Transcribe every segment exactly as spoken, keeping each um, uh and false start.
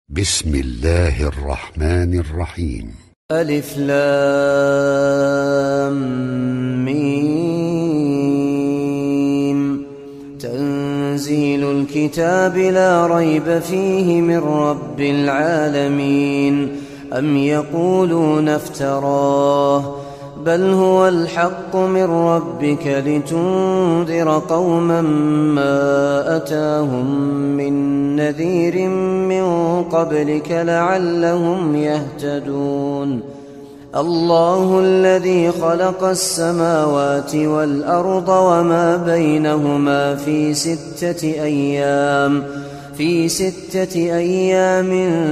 بسم الله الرحمن الرحيم. ألف لام ميم. تنزيل الكتاب لا ريب فيه من رب العالمين. أم يقولون افتراه بل هو الحق من ربك لتنذر قوما ما أتاهم من نذير من قبلك لعلهم يهتدون. الله الذي خلق السماوات والأرض وما بينهما في ستة أيام في ستة أيام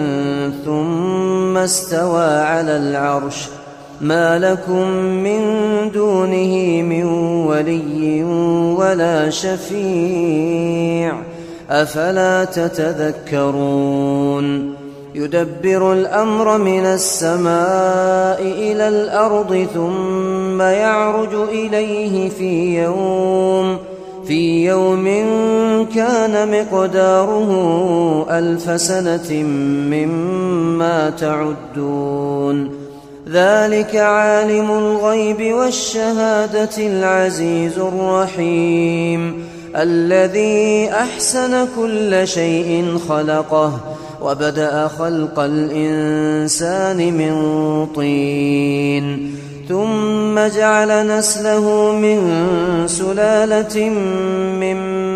ثم استوى على العرش ما لكم من دونه من ولي ولا شفيع أفلا تتذكرون. يدبر الأمر من السماء إلى الأرض ثم يعرج إليه في يوم في يوم كان مقداره ألف سنة مما تعدون. ذلك عالم الغيب والشهادة العزيز الرحيم الذي أحسن كل شيء خلقه وبدأ خلق الإنسان من طين ثم جعل نسله من سلالة من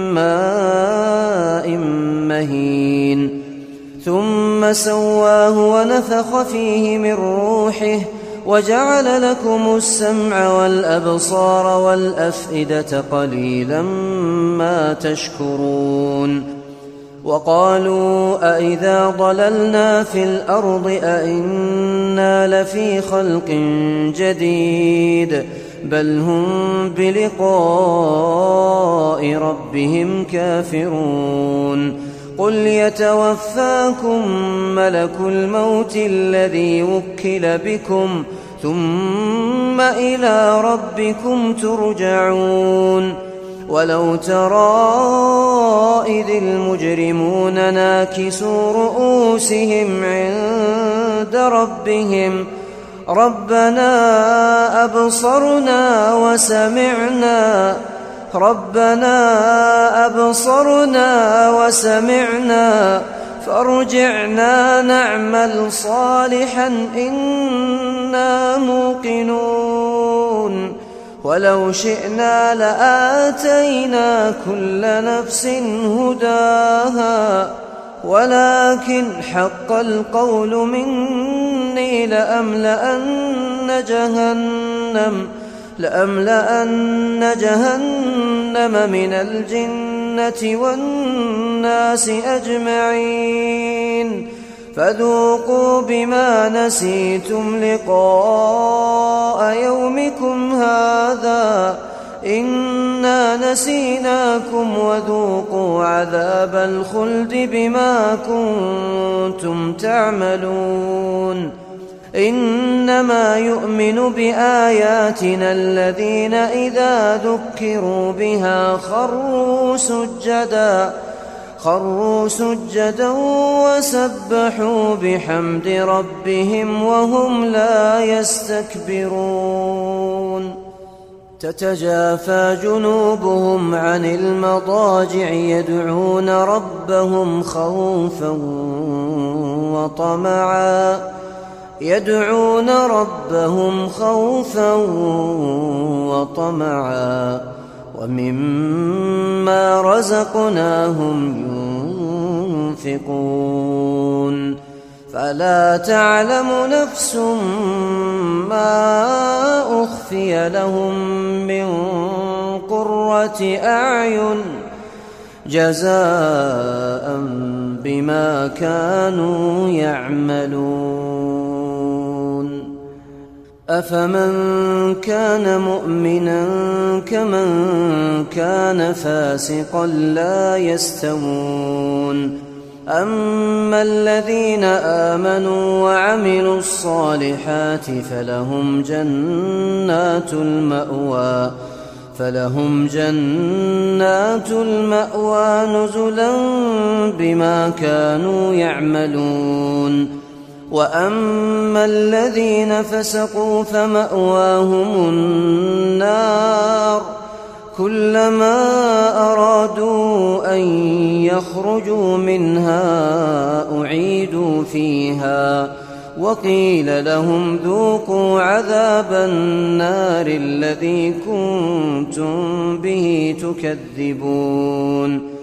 ماء مهين ثم سواه ونفخ فيه من روحه وجعل لكم السمع والأبصار والأفئدة قليلا ما تشكرون. وقالوا أئذا ضللنا في الأرض أئنا لفي خلق جديد بل هم بلقاء ربهم كافرون. قل يتوفاكم ملك الموت الذي وكل بكم ثم إلى ربكم ترجعون. ولو ترى إذ المجرمون ناكسوا رؤوسهم عند ربهم ربنا أبصرنا وسمعنا ربنا أبصرنا وسمعنا فارجعنا نعمل صالحا إنا موقنون. ولو شئنا لآتينا كل نفس هداها ولكن حق القول مني لأملأن جهنم لأملأن جهنم من الجنة والناس أجمعين. فذوقوا بما نسيتم لقاء يومكم هذا إنا نسيناكم وذوقوا عذاب الخلد بما كنتم تعملون. إنما يؤمن بآياتنا الذين إذا ذكروا بها خروا سجدا خروا سجدا وسبحوا بحمد ربهم وهم لا يستكبرون. تتجافى جنوبهم عن المضاجع يدعون ربهم خوفا وطمعا يدعون ربهم خوفا وطمعا ومما رزقناهم ينفقون. فلا تعلم نفس ما أخفي لهم من قرة أعين جزاء بما كانوا يعملون. أفمن كان مؤمنا كمن كان فاسقا لا يستوون. أما الذين آمنوا وعملوا الصالحات فلهم جنات المأوى فلهم جنات المأوى نزلا بما كانوا يعملون. وأما الذين فسقوا فمأواهم النار كلما أرادوا أن يخرجوا منها أعيدوا فيها وقيل لهم ذوقوا عذاب النار الذي كنتم به تكذبون.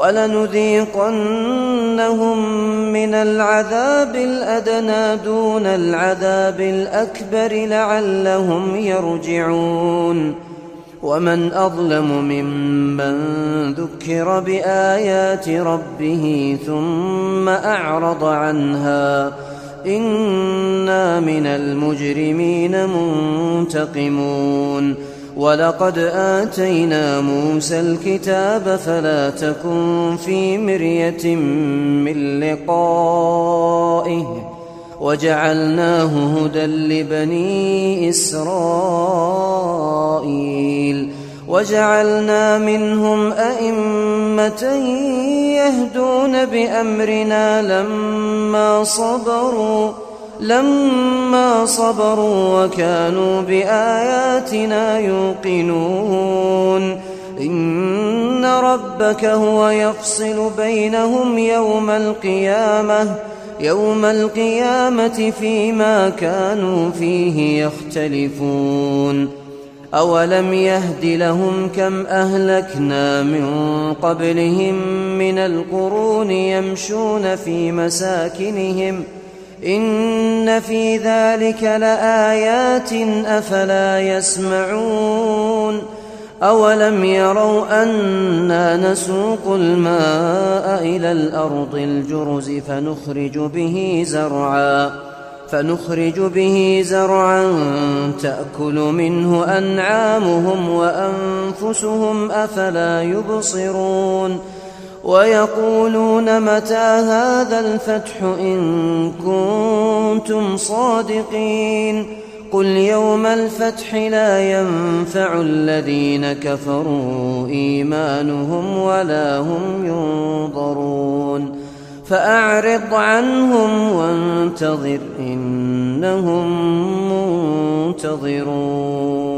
ولنذيقنهم من العذاب الأدنى دون العذاب الأكبر لعلهم يرجعون. ومن أظلم ممن ذكر بآيات ربه ثم أعرض عنها إنا من المجرمين منتقمون. ولقد آتينا موسى الكتاب فلا تكن في مرية من لقائه وجعلناه هدى لبني إسرائيل وجعلنا منهم أئمة يهدون بأمرنا لما صبروا لما صبروا وكانوا بآياتنا يوقنون. إن ربك هو يفصل بينهم يوم القيامة يوم القيامة فيما كانوا فيه يختلفون. أولم يهد لهم كم أهلكنا من قبلهم من القرون يمشون في مساكنهم إن في ذلك لآيات أفلا يسمعون. أولم يروا أنا نسوق الماء إلى الأرض الجرز فنخرج به زرعا فنخرج به زرعا تأكل منه أنعامهم وأنفسهم أفلا يبصرون. ويقولون متى هذا الفتح إن كنتم صادقين قل يوم الفتح لا ينفع الذين كفروا إيمانهم ولا هم ينظرون. فأعرض عنهم وانتظر إنهم منتظرون.